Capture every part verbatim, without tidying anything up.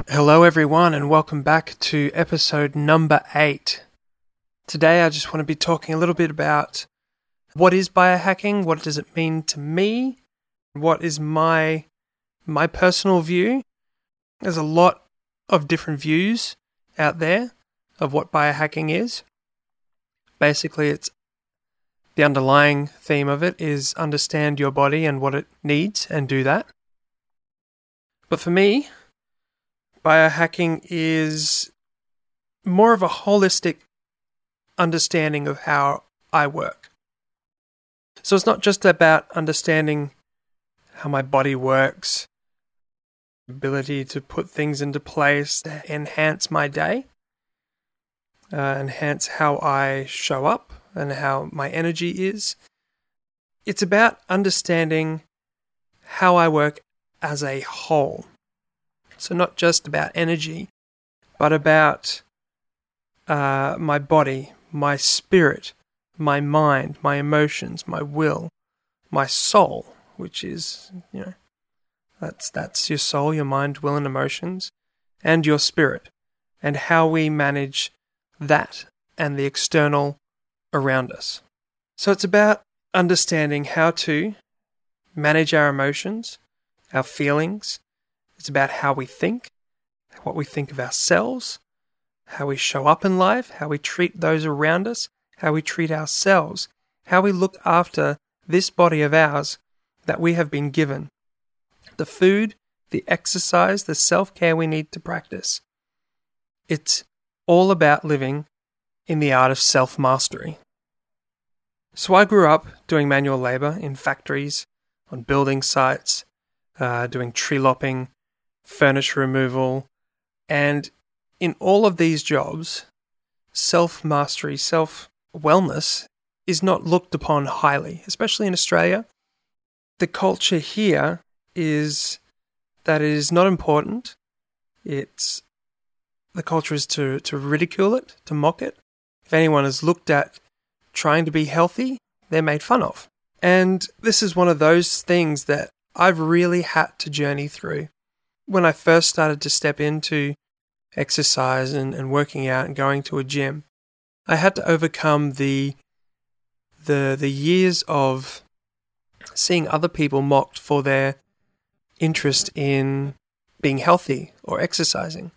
Hello everyone and welcome back to episode number eight. Today I just want to be talking a little bit about what is biohacking, what does it mean to me, what is my my personal view. There's a lot of different views out there of what biohacking is. Basically, it's the underlying theme of it is understand your body and what it needs and do that. But for me, biohacking is more of a holistic understanding of how I work. So it's not just about understanding how my body works, ability to put things into place that enhance my day, uh, enhance how I show up and how my energy is. It's about understanding how I work as a whole. So not just about energy, but about uh, my body, my spirit, my mind, my emotions, my will, my soul, which is, you know, that's that's your soul, your mind, will, and emotions, and your spirit, and how we manage that and the external around us. So it's about understanding how to manage our emotions, our feelings. It's about how we think, what we think of ourselves, how we show up in life, how we treat those around us, how we treat ourselves, how we look after this body of ours that we have been given, the food, the exercise, the self-care we need to practice. It's all about living in the art of self-mastery. So I grew up doing manual labor in factories, on building sites, uh, doing tree lopping, furniture removal, and in all of these jobs, self-mastery, self-wellness is not looked upon highly, especially in Australia. The culture here is that it is not important. It's the culture is to, to ridicule it, to mock it. If anyone is looked at trying to be healthy, they're made fun of. And this is one of those things that I've really had to journey through. When I first started to step into exercise and, and working out and going to a gym, I had to overcome the the the years of seeing other people mocked for their interest in being healthy or exercising.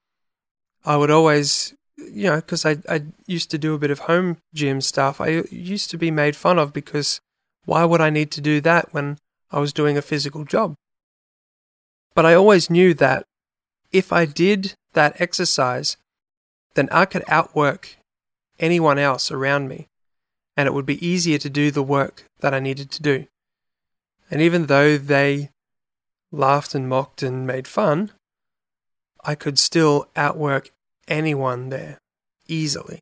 I would always, you know, because I, I used to do a bit of home gym stuff, I used to be made fun of because why would I need to do that when I was doing a physical job? But I always knew that if I did that exercise, then I could outwork anyone else around me, and it would be easier to do the work that I needed to do. And even though they laughed and mocked and made fun, I could still outwork anyone there easily.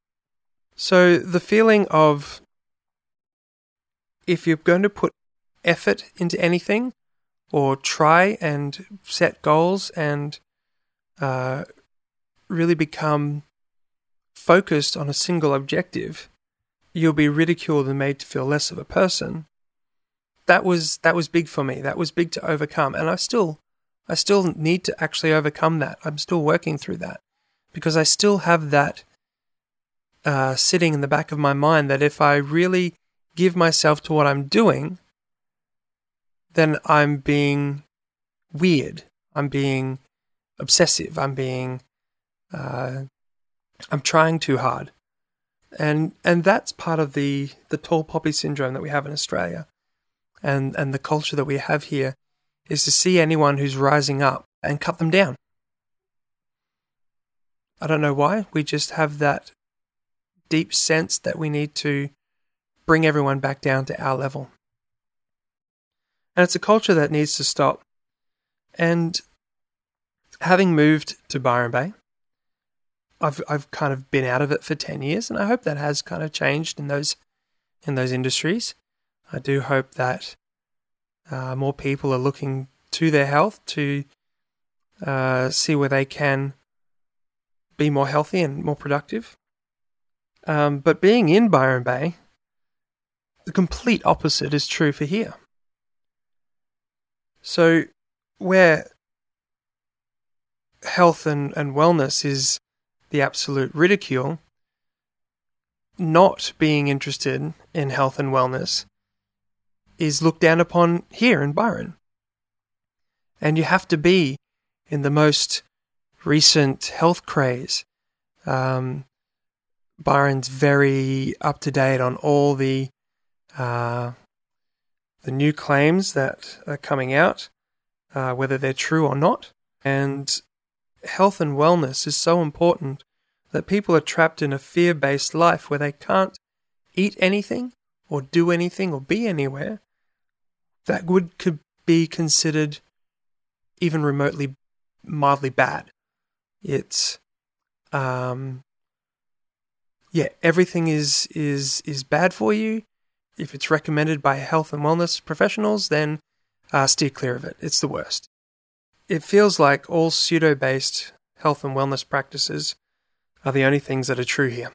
So the feeling of if you're going to put effort into anything, or try and set goals and uh, really become focused on a single objective, you'll be ridiculed and made to feel less of a person. That was that was big for me. That was big to overcome, and I still I still need to actually overcome that. I'm still working through that because I still have that uh, sitting in the back of my mind that if I really give myself to what I'm doing, then I'm being weird. I'm being obsessive. I'm being, uh, I'm trying too hard. And and that's part of the, the tall poppy syndrome that we have in Australia. And, and the culture that we have here is to see anyone who's rising up and cut them down. I don't know why. We just have that deep sense that we need to bring everyone back down to our level. And it's a culture that needs to stop. And having moved to Byron Bay, I've I've kind of been out of it for ten years, and I hope that has kind of changed in those in those industries. I do hope that uh, more people are looking to their health to uh, see where they can be more healthy and more productive. Um, but being in Byron Bay, the complete opposite is true for here. So where health and, and wellness is the absolute ridicule, not being interested in health and wellness is looked down upon here in Byron. And you have to be in the most recent health craze. Um, Byron's very up to date on all the uh, the new claims that are coming out, uh, whether they're true or not. And health and wellness is so important that people are trapped in a fear-based life where they can't eat anything or do anything or be anywhere that would could be considered even remotely mildly bad. It's um yeah, everything is is is bad for you. If it's recommended by health and wellness professionals, then uh, steer clear of it. It's the worst. It feels like all pseudo-based health and wellness practices are the only things that are true here.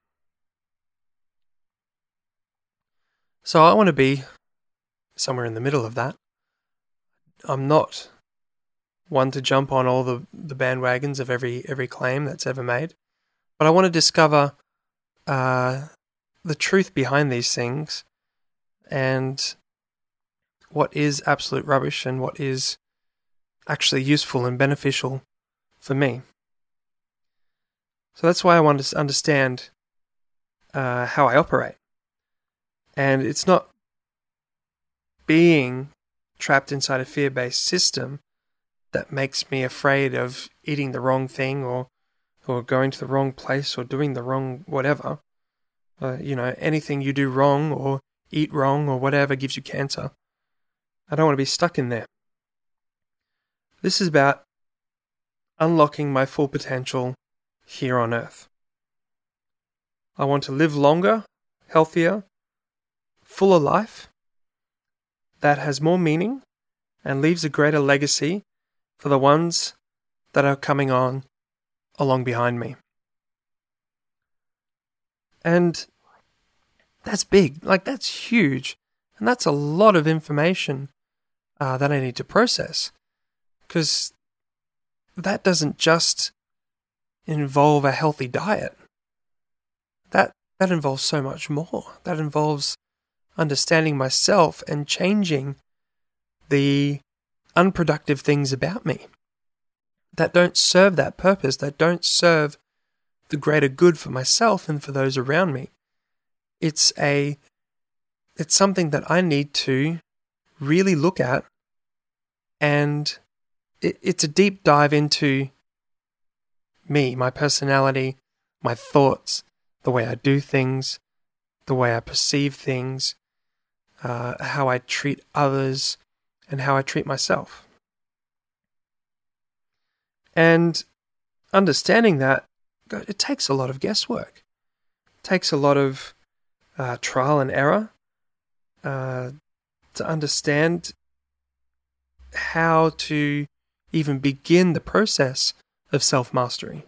So I want to be somewhere in the middle of that. I'm not one to jump on all the, the bandwagons of every every claim that's ever made, but I want to discover uh, the truth behind these things and what is absolute rubbish and what is actually useful and beneficial for me. So that's why I want to understand uh, how I operate. And it's not being trapped inside a fear-based system that makes me afraid of eating the wrong thing or or going to the wrong place or doing the wrong whatever. Uh, you know, anything you do wrong or eat wrong or whatever gives you cancer. I don't want to be stuck in there. This is about unlocking my full potential here on Earth. I want to live longer, healthier, fuller life that has more meaning and leaves a greater legacy for the ones that are coming on along behind me. And that's big, like that's huge. And that's a lot of information uh, that I need to process. Because that doesn't just involve a healthy diet. That that involves so much more. That involves understanding myself and changing the unproductive things about me that don't serve that purpose, that don't serve the greater good for myself and for those around me. It's a it's something that I need to really look at, and it, it's a deep dive into me, my personality, my thoughts, the way I do things, the way I perceive things, uh, how I treat others, and how I treat myself. And understanding that, it takes a lot of guesswork. It takes a lot of uh, trial and error uh, to understand how to even begin the process of self-mastery.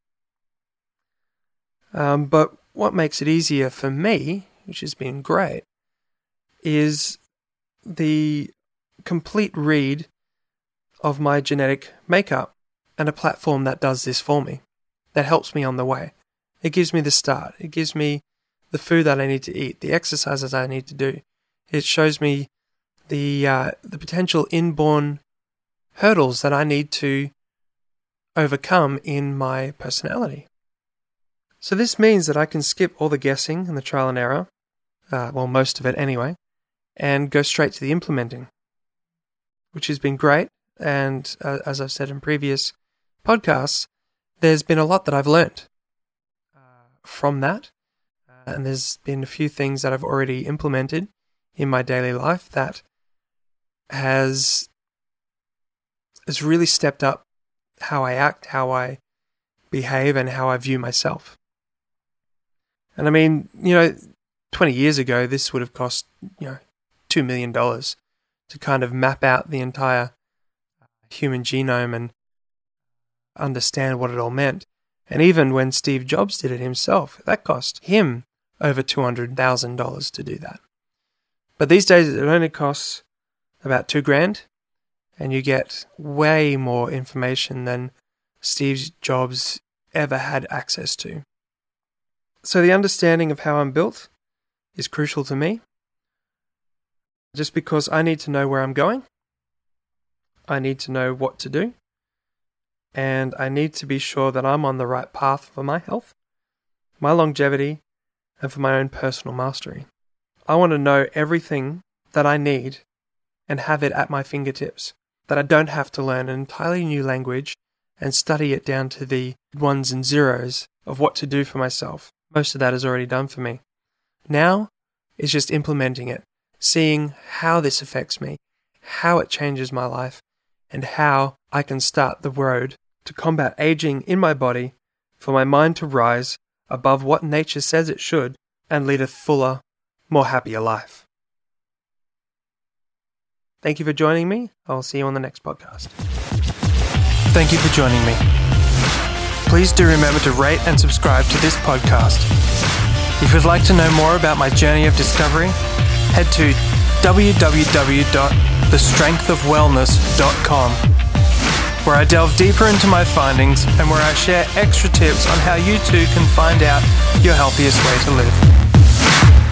Um, but what makes it easier for me, which has been great, is the complete read of my genetic makeup and a platform that does this for me, that helps me on the way. It gives me the start. It gives me the food that I need to eat, the exercises I need to do. It shows me the uh, the potential inborn hurdles that I need to overcome in my personality. So this means that I can skip all the guessing and the trial and error, uh, well, most of it anyway, and go straight to the implementing, which has been great. And uh, as I've said in previous podcasts, there's been a lot that I've learned uh, from that. Uh, and there's been a few things that I've already implemented in my daily life that has, has really stepped up how I act, how I behave, and how I view myself. And I mean, you know, twenty years ago, this would have cost, you know, two million dollars to kind of map out the entire human genome and understand what it all meant. And even when Steve Jobs did it himself, that cost him over two hundred thousand dollars to do that. But these days, it only costs about two grand, and you get way more information than Steve Jobs ever had access to. So the understanding of how I'm built is crucial to me, just because I need to know where I'm going, I need to know what to do, and I need to be sure that I'm on the right path for my health, my longevity, and for my own personal mastery. I want to know everything that I need and have it at my fingertips, that I don't have to learn an entirely new language and study it down to the ones and zeros of what to do for myself. Most of that is already done for me. Now is just implementing it, seeing how this affects me, how it changes my life, and how I can start the road to combat aging in my body, for my mind to rise above what nature says it should and lead a fuller, more happier life. Thank you for joining me. I'll see you on the next podcast. Thank you for joining me. Please do remember to rate and subscribe to this podcast. If you'd like to know more about my journey of discovery, head to w w w dot the strength of wellness dot com, where I delve deeper into my findings and where I share extra tips on how you too can find out your healthiest way to live.